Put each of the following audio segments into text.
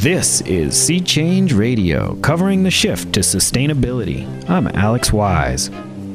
This is Sea Change Radio, covering the shift to sustainability. I'm Alex Wise.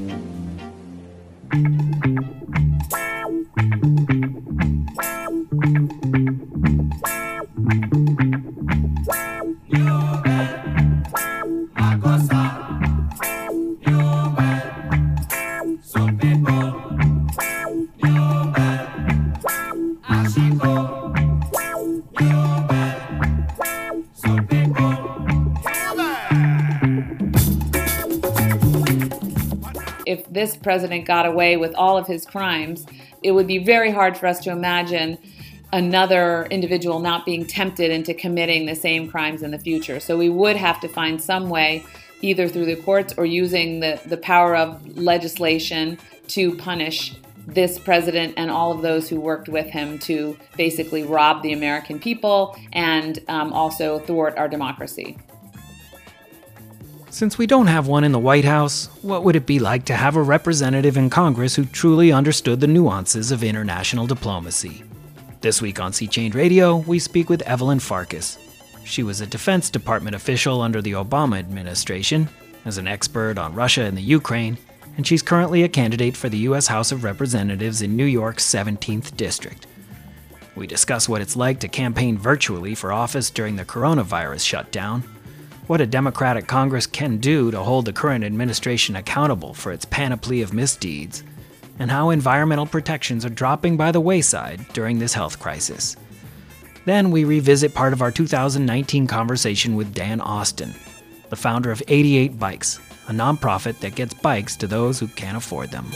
If this president got away with all of his crimes, it would be very hard for us to imagine another individual not being tempted into committing the same crimes in the future. So we would have to find some way, either through the courts or using the power of legislation, to punish this president and all of those who worked with him to basically rob the American people and also thwart our democracy. Since we don't have one in the White House, what would it be like to have a representative in Congress who truly understood the nuances of international diplomacy? This week on Sea Change Radio, we speak with Evelyn Farkas. She was a Defense Department official under the Obama administration, as an expert on Russia and the Ukraine, and she's currently a candidate for the U.S. House of Representatives in New York's 17th District. We discuss what it's like to campaign virtually for office during the coronavirus shutdown, what a Democratic Congress can do to hold the current administration accountable for its panoply of misdeeds, and how environmental protections are dropping by the wayside during this health crisis. Then we revisit part of our 2019 conversation with Dan Austin, the founder of 88 Bikes, a nonprofit that gets bikes to those who can't afford them.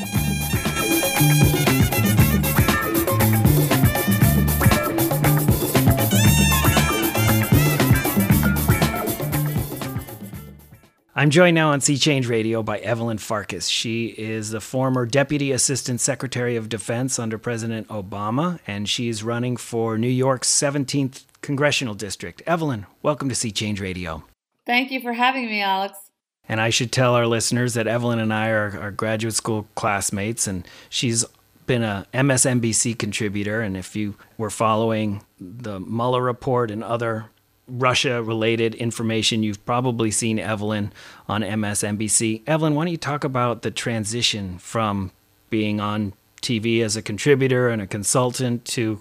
I'm joined now on Sea Change Radio by Evelyn Farkas. She is the former Deputy Assistant Secretary of Defense under President Obama, and she's running for New York's 17th Congressional District. Evelyn, welcome to Sea Change Radio. Thank you for having me, Alex. And I should tell our listeners that Evelyn and I are graduate school classmates, and she's been a MSNBC contributor, and if you were following the Mueller report and other Russia-related information, you've probably seen Evelyn on MSNBC. Evelyn, why don't you talk about the transition from being on TV as a contributor and a consultant to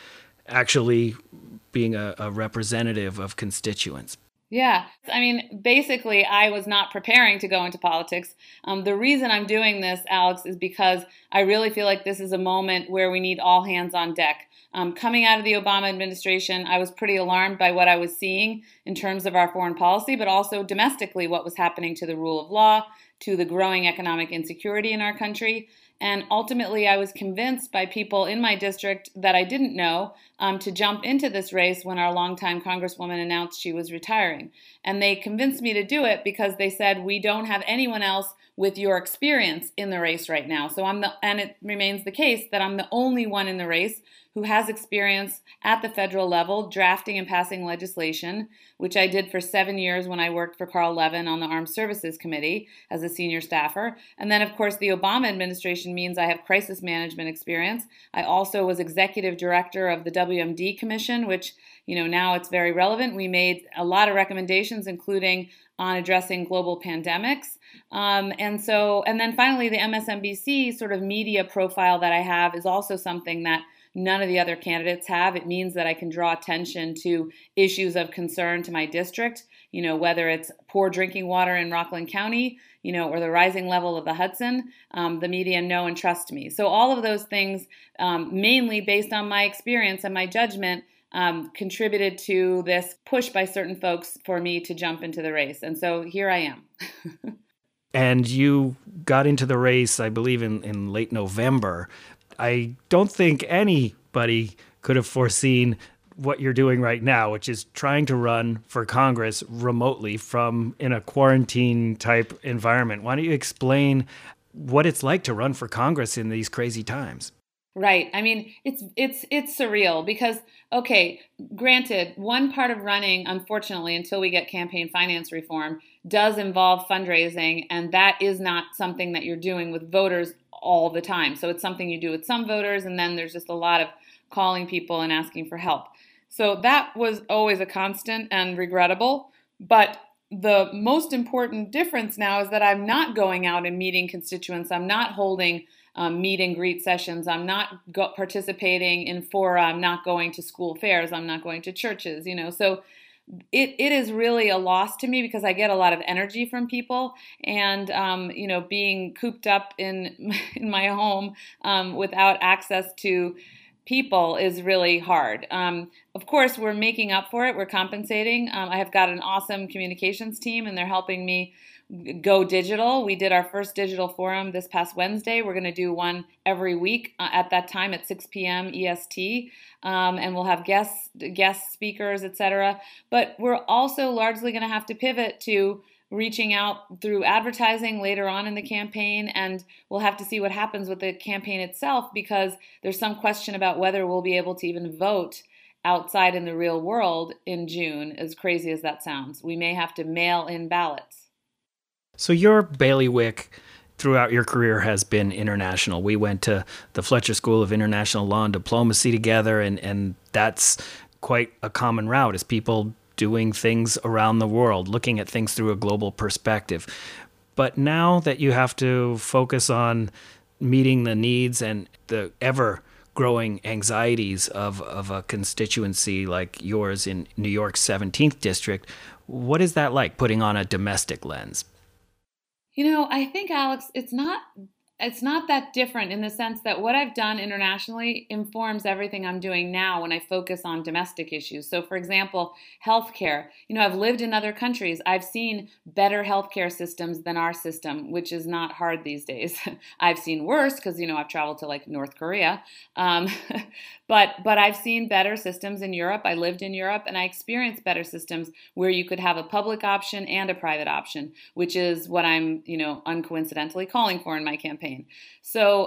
actually being a representative of constituents? Yeah. I mean, basically, I was not preparing to go into politics. The reason I'm doing this, Alex, is because I really feel like this is a moment where we need all hands on deck. Coming out of the Obama administration, I was pretty alarmed by what I was seeing in terms of our foreign policy, but also domestically what was happening to the rule of law, to the growing economic insecurity in our country. And ultimately, I was convinced by people in my district that I didn't know to jump into this race when our longtime Congresswoman announced she was retiring. And they convinced me to do it because they said, we don't have anyone else with your experience in the race right now. So and it remains the case that I'm the only one in the race who has experience at the federal level drafting and passing legislation, which I did for 7 years when I worked for Carl Levin on the Armed Services Committee as a senior staffer. And then, of course, the Obama administration means I have crisis management experience. I also was executive director of the WMD Commission, which, now it's very relevant. We made a lot of recommendations, including on addressing global pandemics. And then finally, the MSNBC sort of media profile that I have is also something that none of the other candidates have. It means that I can draw attention to issues of concern to my district, whether it's poor drinking water in Rockland County, or the rising level of the Hudson. The media know and trust me. So all of those things, mainly based on my experience and my judgment, contributed to this push by certain folks for me to jump into the race. And so here I am. And you got into the race, I believe, in late November. I don't think anybody could have foreseen what you're doing right now, which is trying to run for Congress remotely from in a quarantine type environment. Why don't you explain what it's like to run for Congress in these crazy times? Right. I mean, it's surreal because, okay, granted, one part of running, unfortunately, until we get campaign finance reform, does involve fundraising, and that is not something that you're doing with voters all the time. So it's something you do with some voters, and then there's just a lot of calling people and asking for help. So that was always a constant and regrettable. But the most important difference now is that I'm not going out and meeting constituents. I'm not holding meet and greet sessions. I'm not participating in fora. I'm not going to school fairs. I'm not going to churches, So it is really a loss to me because I get a lot of energy from people, and being cooped up in my home without access to people is really hard. Of course, we're making up for it. We're compensating. I have got an awesome communications team, and they're helping me go digital. We did our first digital forum this past Wednesday. We're going to do one every week at that time at 6 p.m. EST, and we'll have guest speakers, etc. But we're also largely going to have to pivot to reaching out through advertising later on in the campaign, and we'll have to see what happens with the campaign itself, because there's some question about whether we'll be able to even vote outside in the real world in June, as crazy as that sounds. We may have to mail in ballots. So your bailiwick throughout your career has been international. We went to the Fletcher School of International Law and Diplomacy together, and that's quite a common route, is people doing things around the world, looking at things through a global perspective. But now that you have to focus on meeting the needs and the ever-growing anxieties of a constituency like yours in New York's 17th District, what is that like, putting on a domestic lens? I think, Alex, it's not that different in the sense that what I've done internationally informs everything I'm doing now when I focus on domestic issues. So, for example, healthcare. I've lived in other countries. I've seen better healthcare systems than our system, which is not hard these days. I've seen worse because, I've traveled to like North Korea. But I've seen better systems in Europe. I lived in Europe, and I experienced better systems where you could have a public option and a private option, which is what I'm, uncoincidentally calling for in my campaign. So,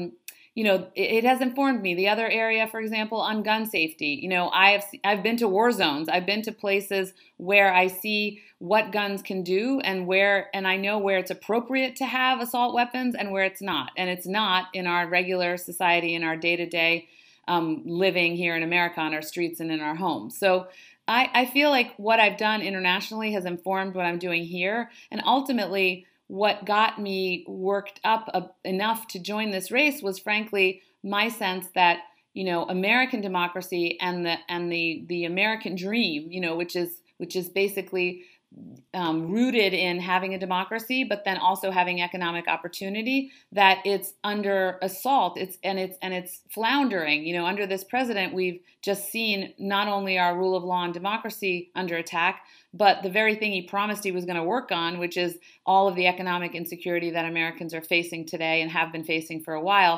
it has informed me. The other area, for example, on gun safety, I've been to war zones. I've been to places where I see what guns can do and I know where it's appropriate to have assault weapons and where it's not. And it's not in our regular society, in our day-to-day living here in America on our streets and in our homes. So I feel like what I've done internationally has informed what I'm doing here. And ultimately, what got me worked up enough to join this race was, frankly, my sense that, American democracy and the American dream, which is basically rooted in having a democracy, but then also having economic opportunity, that it's under assault. It's floundering. Under this president, we've just seen not only our rule of law and democracy under attack, but the very thing he promised he was going to work on, which is all of the economic insecurity that Americans are facing today and have been facing for a while,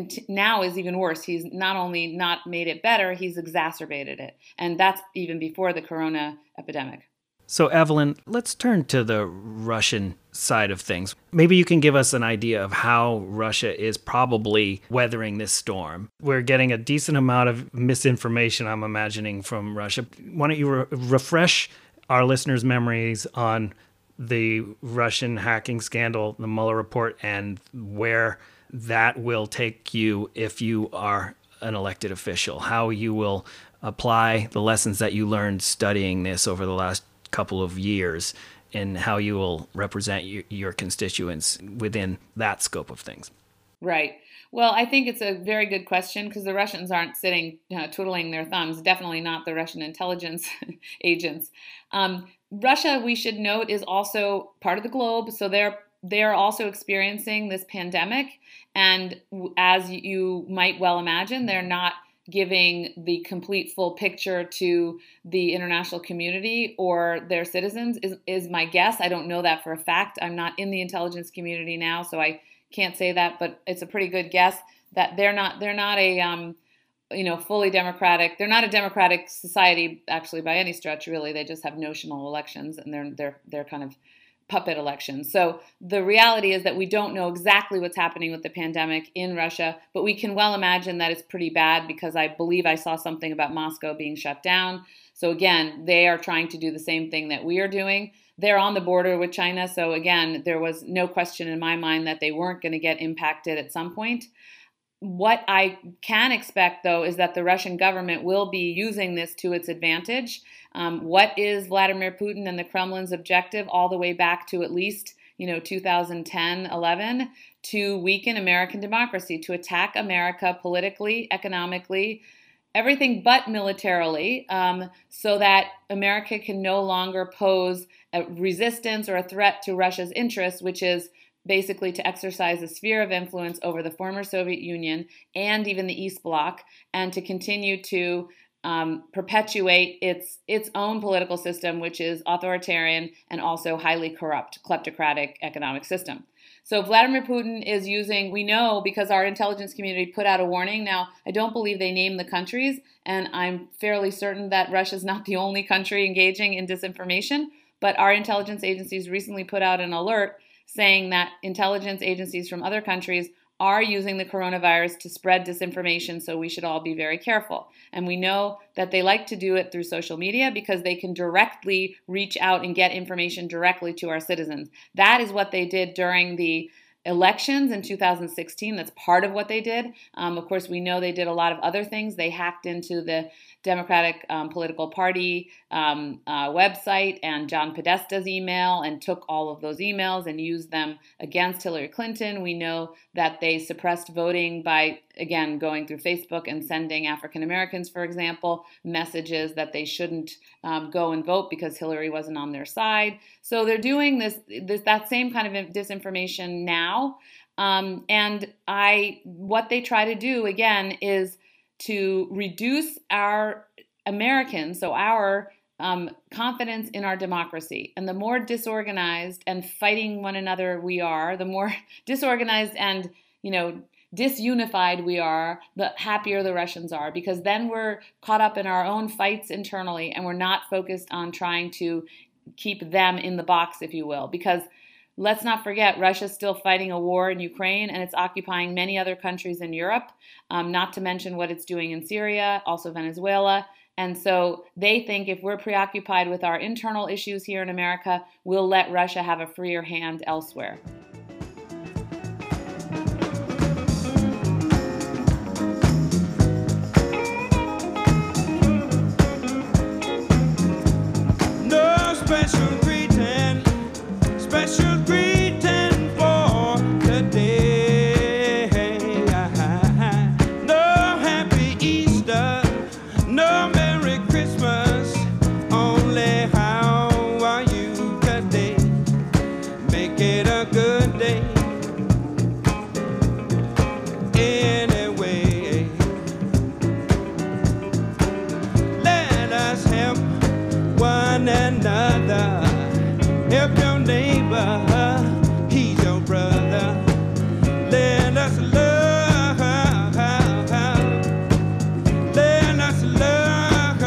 now is even worse. He's not only not made it better, he's exacerbated it. And that's even before the corona epidemic. So, Evelyn, let's turn to the Russian side of things. Maybe you can give us an idea of how Russia is probably weathering this storm. We're getting a decent amount of misinformation, I'm imagining, from Russia. Why don't you refresh our listeners' memories on the Russian hacking scandal, the Mueller report, and where that will take you if you are an elected official, how you will apply the lessons that you learned studying this over the last couple of years, and how you will represent your constituents within that scope of things. Right. Well, I think it's a very good question, because the Russians aren't sitting twiddling their thumbs, definitely not the Russian intelligence agents. Russia, we should note, is also part of the globe, so they're also experiencing this pandemic, and as you might well imagine, they're not giving the complete full picture to the international community or their citizens is my guess. I don't know that for a fact. I'm not in the intelligence community now, so I can't say that, but it's a pretty good guess that they're not a fully democratic. They're not a democratic society actually by any stretch, really. They just have notional elections, and they're kind of puppet elections. So the reality is that we don't know exactly what's happening with the pandemic in Russia, but we can well imagine that it's pretty bad, because I believe I saw something about Moscow being shut down. So again, they are trying to do the same thing that we are doing. They're on the border with China. So again, there was no question in my mind that they weren't going to get impacted at some point. What I can expect, though, is that the Russian government will be using this to its advantage. What is Vladimir Putin and the Kremlin's objective all the way back to at least 2010, 11, to weaken American democracy, to attack America politically, economically, everything but militarily, so that America can no longer pose a resistance or a threat to Russia's interests, which is basically to exercise a sphere of influence over the former Soviet Union and even the East Bloc, and to continue to perpetuate its own political system, which is authoritarian and also highly corrupt, kleptocratic economic system. So Vladimir Putin is using, we know because our intelligence community put out a warning. Now, I don't believe they named the countries, and I'm fairly certain that Russia is not the only country engaging in disinformation, but our intelligence agencies recently put out an alert saying that intelligence agencies from other countries are using the coronavirus to spread disinformation, so we should all be very careful. And we know that they like to do it through social media because they can directly reach out and get information directly to our citizens. That is what they did during the elections in 2016. That's part of what they did. Of course, we know they did a lot of other things. They hacked into the Democratic political party website and John Podesta's email and took all of those emails and used them against Hillary Clinton. We know that they suppressed voting by, again, going through Facebook and sending African Americans, for example, messages that they shouldn't go and vote because Hillary wasn't on their side. So they're doing that same kind of disinformation now. What they try to do, again, is to reduce our Americans, so our confidence in our democracy. And the more disorganized and fighting one another we are, the more disorganized and, disunified we are, the happier the Russians are, because then we're caught up in our own fights internally and we're not focused on trying to keep them in the box, if you will, because let's not forget, Russia's still fighting a war in Ukraine, and it's occupying many other countries in Europe, not to mention what it's doing in Syria, also Venezuela. And so they think if we're preoccupied with our internal issues here in America, we'll let Russia have a freer hand elsewhere. No special greeting, special greeting for today. No happy Easter, no Merry Christmas, only how are you today? Make it a good day. Anyway, let us help one another. Help your neighbor, he's your brother. Let us love, let us love,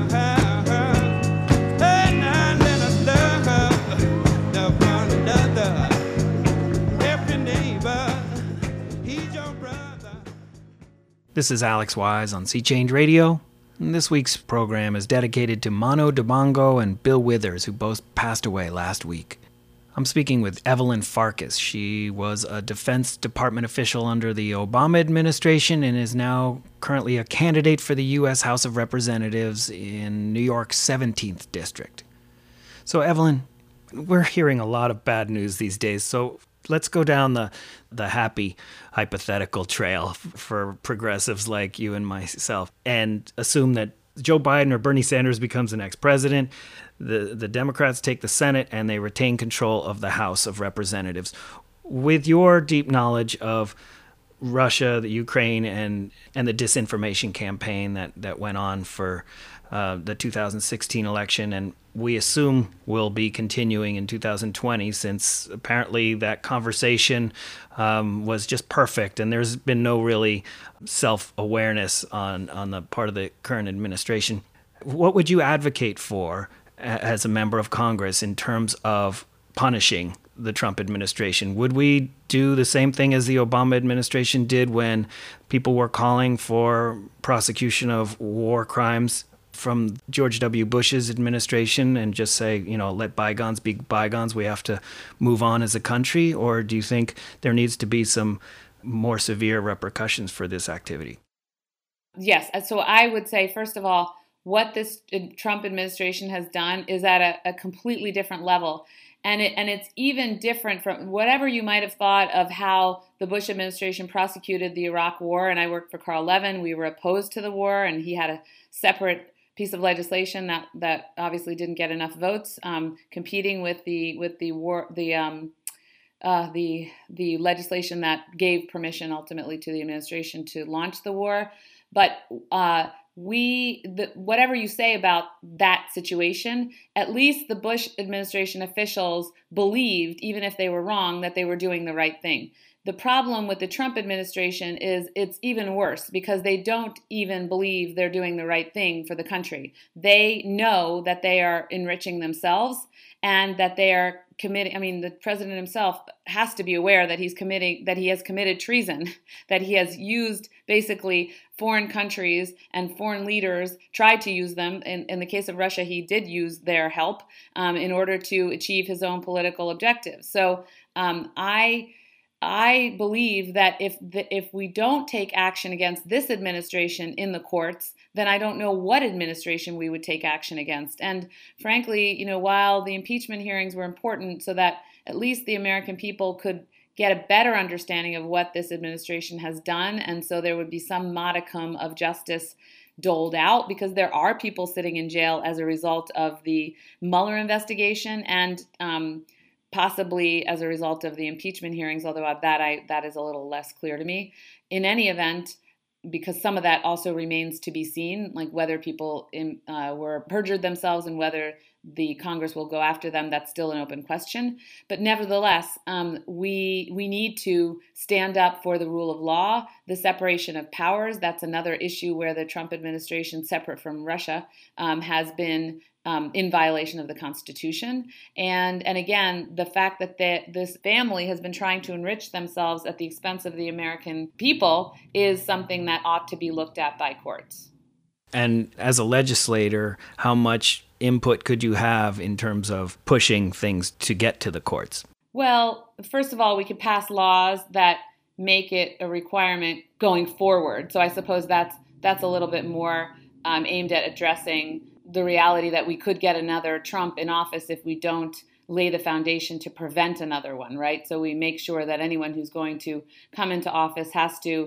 and now let us love one another. Help your neighbor, he's your brother. This is Alex Wise on Sea Change Radio. And this week's program is dedicated to Mano Dibango and Bill Withers, who both passed away last week. I'm speaking with Evelyn Farkas. She was a Defense Department official under the Obama administration and is now currently a candidate for the U.S. House of Representatives in New York's 17th District. So, Evelyn, we're hearing a lot of bad news these days, so let's go down the happy hypothetical trail for progressives like you and myself and assume that Joe Biden or Bernie Sanders becomes the next president. The Democrats take the Senate and they retain control of the House of Representatives. With your deep knowledge of Russia, the Ukraine, and the disinformation campaign that went on for the 2016 election, and we assume will be continuing in 2020, since apparently that conversation was just perfect, and there's been no really self-awareness on the part of the current administration. What would you advocate for as a member of Congress in terms of punishing the Trump administration? Would we do the same thing as the Obama administration did when people were calling for prosecution of war crimes from George W. Bush's administration and just say, let bygones be bygones, we have to move on as a country? Or do you think there needs to be some more severe repercussions for this activity? Yes. So I would say, first of all, what this Trump administration has done is at a completely different level. And it's even different from whatever you might have thought of how the Bush administration prosecuted the Iraq War. And I worked for Carl Levin. We were opposed to the war, and he had a separate piece of legislation that obviously didn't get enough votes, competing with the legislation that gave permission ultimately to the administration to launch the war. But whatever you say about that situation, at least the Bush administration officials believed, even if they were wrong, that they were doing the right thing. The problem with the Trump administration is it's even worse because they don't even believe they're doing the right thing for the country. They know that they are enriching themselves and that they are committing. I mean, the president himself has to be aware that he has committed treason, that he has used basically foreign countries and foreign leaders, tried to use them. In the case of Russia, he did use their help in order to achieve his own political objectives. So I believe that if we don't take action against this administration in the courts, then I don't know what administration we would take action against. And frankly, while the impeachment hearings were important so that at least the American people could get a better understanding of what this administration has done, and so there would be some modicum of justice doled out, because there are people sitting in jail as a result of the Mueller investigation and possibly as a result of the impeachment hearings, although that is a little less clear to me. In any event, because some of that also remains to be seen, like whether people were perjured themselves and whether the Congress will go after them, that's still an open question. But nevertheless, we need to stand up for the rule of law, the separation of powers. That's another issue where the Trump administration, separate from Russia, has been in violation of the Constitution. And again, the fact that this family has been trying to enrich themselves at the expense of the American people is something that ought to be looked at by courts. And as a legislator, how much input could you have in terms of pushing things to get to the courts? Well, first of all, we could pass laws that make it a requirement going forward. So I suppose that's a little bit more aimed at addressing the reality that we could get another Trump in office if we don't lay the foundation to prevent another one, right? So we make sure that anyone who's going to come into office has to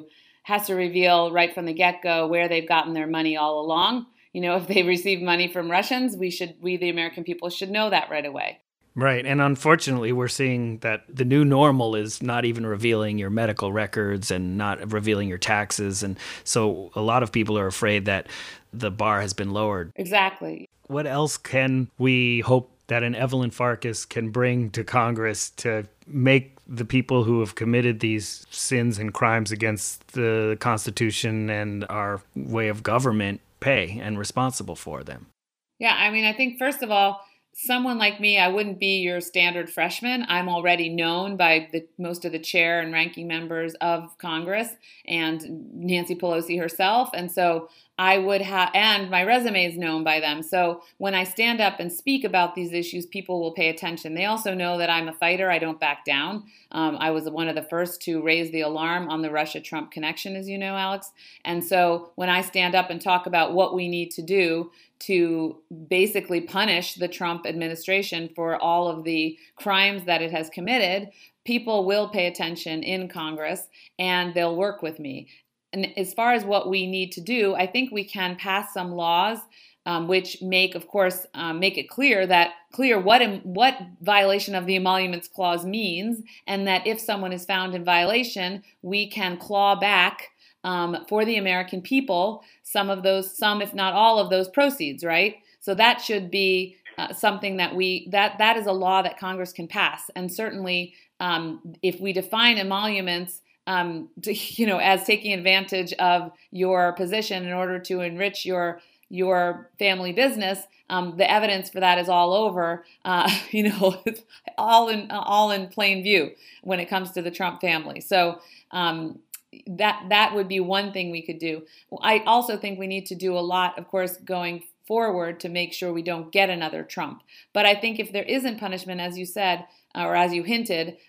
reveal right from the get-go where they've gotten their money all along. If they receive money from Russians, we the American people should know that right away. Right. And unfortunately, we're seeing that the new normal is not even revealing your medical records and not revealing your taxes. And so a lot of people are afraid that the bar has been lowered. Exactly. What else can we hope that an Evelyn Farkas can bring to Congress to make the people who have committed these sins and crimes against the Constitution and our way of government pay and responsible for them? Yeah, I think, first of all, someone like me, I wouldn't be your standard freshman. I'm already known by most of the chair and ranking members of Congress and Nancy Pelosi herself. And so I would have, and my resume is known by them. So when I stand up and speak about these issues, people will pay attention. They also know that I'm a fighter. I don't back down. I was one of the first to raise the alarm on the Russia-Trump connection, as you know, Alex. And so when I stand up and talk about what we need to do to basically punish the Trump administration for all of the crimes that it has committed, people will pay attention in Congress and they'll work with me. And as far as what we need to do, I think we can pass some laws which make, of course, make it clear what violation of the Emoluments Clause means, and that if someone is found in violation, we can claw back for the American people some if not all of those proceeds, right? So that should be something that is a law that Congress can pass. And certainly, if we define emoluments as taking advantage of your position in order to enrich your family business, the evidence for that is all over, all in plain view when it comes to the Trump family. So that would be one thing we could do. I also think we need to do a lot, of course, going forward to make sure we don't get another Trump. But I think if there isn't punishment, as you said, or as you hinted,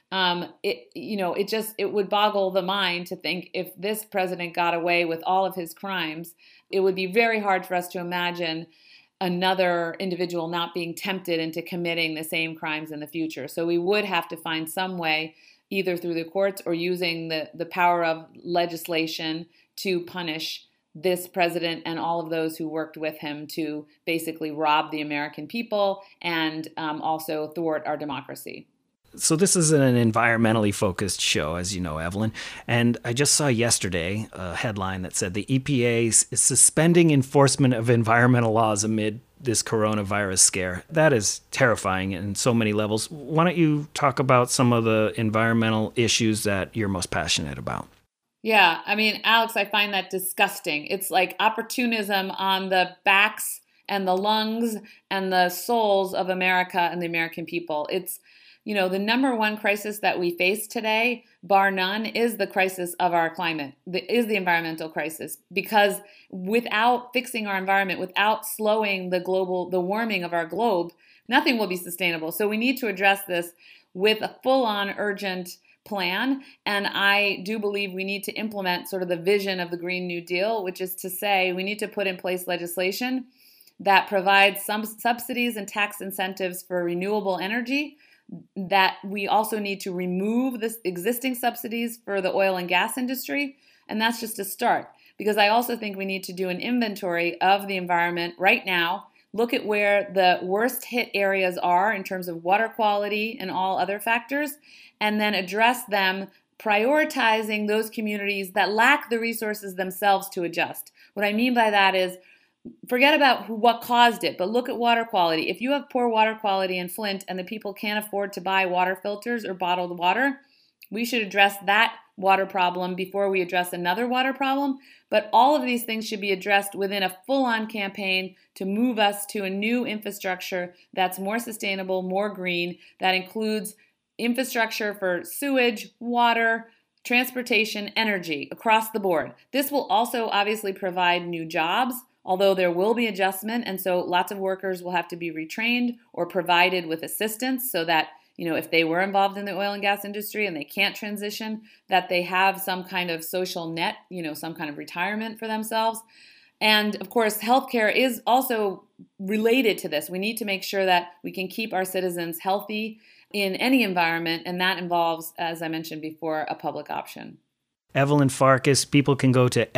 it would boggle the mind to think if this president got away with all of his crimes, it would be very hard for us to imagine another individual not being tempted into committing the same crimes in the future. So we would have to find some way, either through the courts or using the power of legislation, to punish this president and all of those who worked with him to basically rob the American people and also thwart our democracy. So this is an environmentally focused show, as you know, Evelyn. And I just saw yesterday a headline that said the EPA is suspending enforcement of environmental laws amid this coronavirus scare. That is terrifying in so many levels. Why don't you talk about some of the environmental issues that you're most passionate about? Yeah, I mean, Alex, I find that disgusting. It's like opportunism on the backs and the lungs and the souls of America and the American people. It's, the number one crisis that we face today, bar none, is the crisis of our climate, is the environmental crisis. Because without fixing our environment, without slowing the warming of our globe, nothing will be sustainable. So we need to address this with a full-on urgent plan. And I do believe we need to implement sort of the vision of the Green New Deal, which is to say we need to put in place legislation that provides some subsidies and tax incentives for renewable energy, that we also need to remove the existing subsidies for the oil and gas industry. And that's just a start, because I also think we need to do an inventory of the environment right now, look at where the worst hit areas are in terms of water quality and all other factors, and then address them, prioritizing those communities that lack the resources themselves to adjust. What I mean by that is, forget about what caused it, but look at water quality. If you have poor water quality in Flint and the people can't afford to buy water filters or bottled water, we should address that water problem before we address another water problem. But all of these things should be addressed within a full-on campaign to move us to a new infrastructure that's more sustainable, more green, that includes infrastructure for sewage, water, transportation, energy across the board. This will also obviously provide new jobs, although there will be adjustment, and so lots of workers will have to be retrained or provided with assistance so that, if they were involved in the oil and gas industry and they can't transition, that they have some kind of social net, some kind of retirement for themselves. And of course, healthcare is also related to this. We need to make sure that we can keep our citizens healthy in any environment, and that involves, as I mentioned before, a public option. Evelyn Farkas. People can go to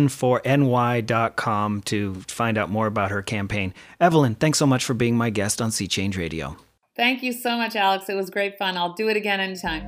evelyn4ny.com to find out more about her campaign. Evelyn, thanks so much for being my guest on Sea Change Radio. Thank you so much, Alex. It was great fun. I'll do it again anytime.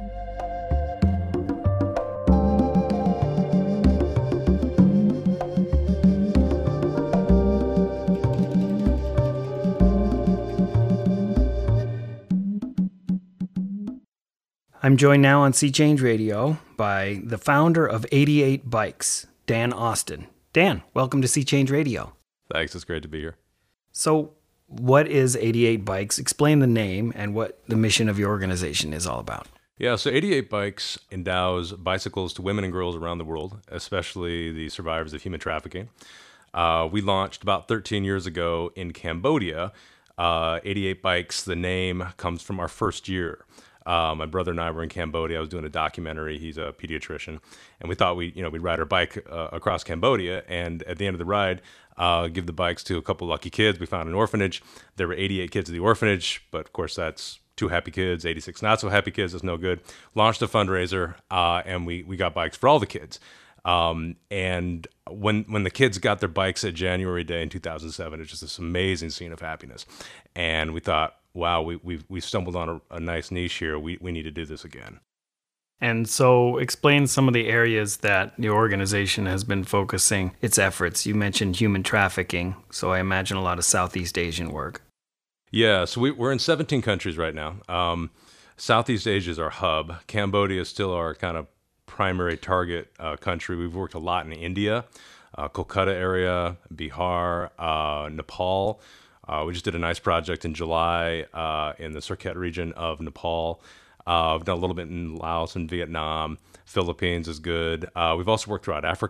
I'm joined now on Sea Change Radio by the founder of 88 Bikes, Dan Austin. Dan, welcome to Sea Change Radio. Thanks, it's great to be here. So, what is 88 Bikes? Explain the name and what the mission of your organization is all about. Yeah, so 88 Bikes endows bicycles to women and girls around the world, especially the survivors of human trafficking. We launched about 13 years ago in Cambodia. 88 Bikes, the name comes from our first year. My brother and I were in Cambodia. I was doing a documentary. He's a pediatrician, and we thought we'd ride our bike across Cambodia, and at the end of the ride, give the bikes to a couple lucky kids. We found an orphanage. There were 88 kids at the orphanage, but of course that's 2 happy kids, 86 not so happy kids. That's no good. Launched a fundraiser, and we got bikes for all the kids. And when the kids got their bikes at January Day in 2007, it's just this amazing scene of happiness, and we thought, wow, we stumbled on a nice niche here. We need to do this again. And so explain some of the areas that the organization has been focusing its efforts. You mentioned human trafficking, so I imagine a lot of Southeast Asian work. Yeah, so we're in 17 countries right now. Southeast Asia is our hub. Cambodia is still our kind of primary target country. We've worked a lot in India, Kolkata area, Bihar, Nepal. We just did a nice project in July in the Surkhet region of Nepal. We've done a little bit in Laos and Vietnam. Philippines is good. We've also worked throughout Africa.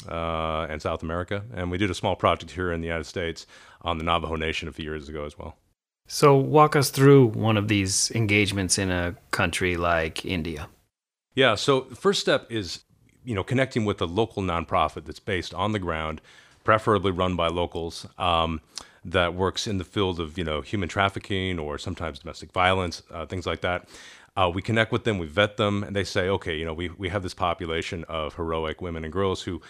and South America. And we did a small project here in the United States on the Navajo Nation a few years ago as well. So walk us through one of these engagements in a country like India. Yeah, so the first step is, connecting with a local nonprofit that's based on the ground, preferably run by locals, that works in the field of, human trafficking or sometimes domestic violence, things like that. We connect with them, we vet them, and they say, okay, we have this population of heroic women and girls who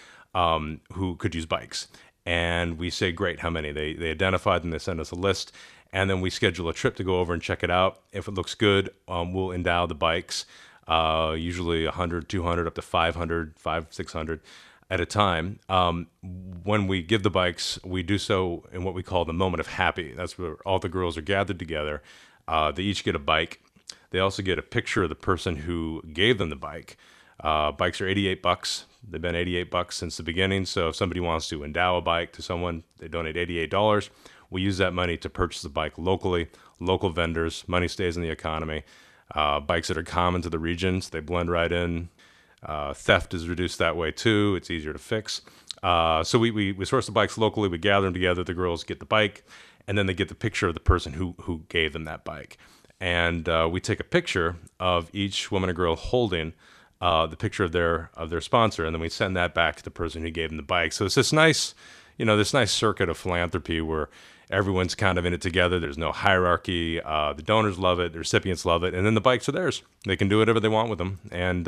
could use bikes. And we say, great, how many? They identify them, they send us a list, and then we schedule a trip to go over and check it out. If it looks good, we'll endow the bikes, usually 100, 200, up to 500, 600 at a time. When we give the bikes, we do so in what we call the moment of happy. That's where all the girls are gathered together. They each get a bike. They also get a picture of the person who gave them the bike. Bikes are $88. They've been $88 since the beginning. So if somebody wants to endow a bike to someone, they donate $88. We use that money to purchase the bike locally, local vendors. Money stays in the economy. Bikes that are common to the regions, they blend right in. Theft is reduced that way too. It's easier to fix. So we source the bikes locally. We gather them together. The girls get the bike, and then they get the picture of the person who gave them that bike. And we take a picture of each woman or girl holding the picture of their sponsor, and then we send that back to the person who gave them the bike. So it's this nice circuit of philanthropy where everyone's kind of in it together. There's no hierarchy. The donors love it. The recipients love it. And then the bikes are theirs. They can do whatever they want with them. And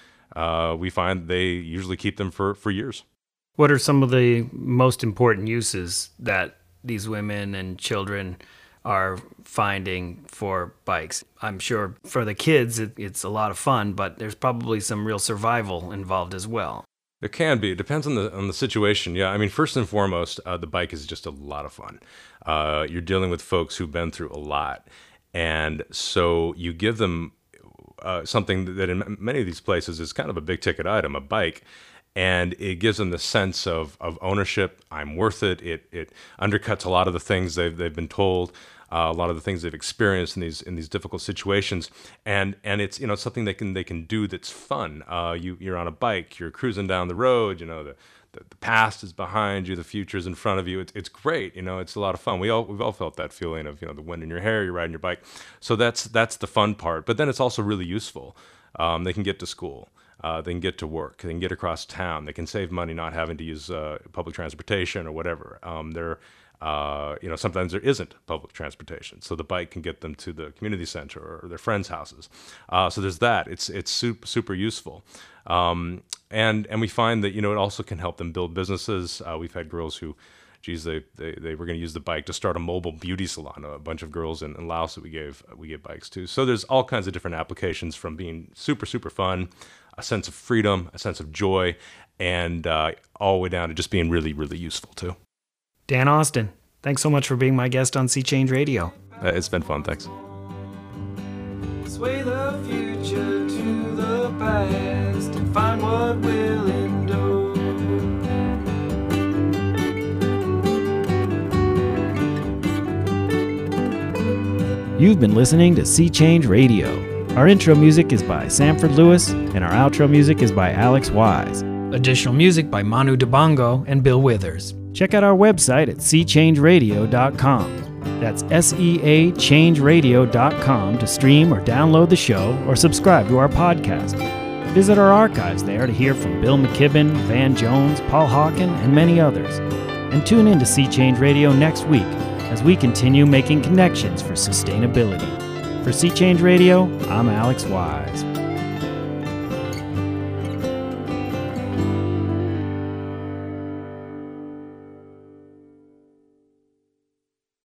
we find they usually keep them for years. What are some of the most important uses that these women and children are finding for bikes? I'm sure for the kids it's a lot of fun, but there's probably some real survival involved as well. There can be. It depends on the situation. Yeah, I mean, first and foremost, the bike is just a lot of fun. You're dealing with folks who've been through a lot, and so you give them something that in many of these places is kind of a big ticket item, a bike, and it gives them the sense of ownership. I'm worth it. It undercuts a lot of the things they've been told. A lot of the things they've experienced in these difficult situations, and it's something they can do that's fun. You're on a bike, you're cruising down the road. The past is behind you, the future is in front of you. It's great. It's a lot of fun. We've all felt that feeling of the wind in your hair. You're riding your bike, so that's the fun part. But then it's also really useful. They can get to school. They can get to work. They can get across town. They can save money not having to use public transportation or whatever. Sometimes there isn't public transportation, so the bike can get them to the community center or their friends' houses. So there's that. It's super useful, and we find that it also can help them build businesses. We've had girls who, they were going to use the bike to start a mobile beauty salon. A bunch of girls in Laos that we gave bikes to. So there's all kinds of different applications, from being super fun, a sense of freedom, a sense of joy, and all the way down to just being really useful too. Dan Austin, thanks so much for being my guest on Sea Change Radio. It's been fun, thanks. Sway the future to the past and find what will endure. You've been listening to Sea Change Radio. Our intro music is by Sanford Lewis, and our outro music is by Alex Wise. Additional music by Manu Dibango and Bill Withers. Check out our website at seachangeradio.com. That's SEAchangeradio.com to stream or download the show or subscribe to our podcast. Visit our archives there to hear from Bill McKibben, Van Jones, Paul Hawken, and many others. And tune in to Sea Change Radio next week as we continue making connections for sustainability. For Sea Change Radio, I'm Alex Wise.